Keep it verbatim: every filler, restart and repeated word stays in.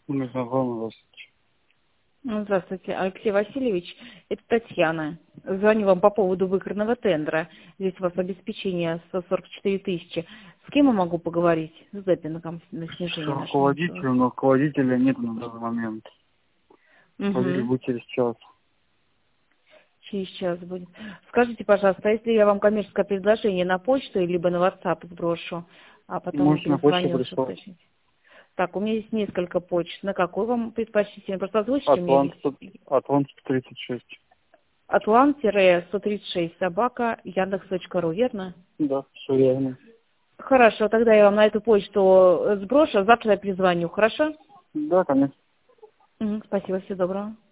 Мы знакомы вас. Ну, здравствуйте, Алексей Васильевич, это Татьяна. Звоню вам по поводу выигранного тендера. Здесь у вас обеспечение сто сорок четыре тысячи. С кем я могу поговорить? С депингом на снижение С нашего. руководителем, но руководителя нет на данный момент. Руководитель Угу. будет через час. Через час будет. Скажите, пожалуйста, а если я вам коммерческое предложение на почту либо на WhatsApp сброшу, а потом Можете на почту перезвоню, чтобы прислать. уточнить? Так, у меня есть несколько почт. На какой вам предпочтительно? Просто озвучите Атлант, мне. Атлант сто тридцать шесть. Атлант-сто тридцать шесть собака яндекс точка ру, верно? Да, все верно. Хорошо, тогда я вам на эту почту сброшу, а завтра я перезвоню, хорошо? Да, конечно. Мгм, спасибо, всего доброго.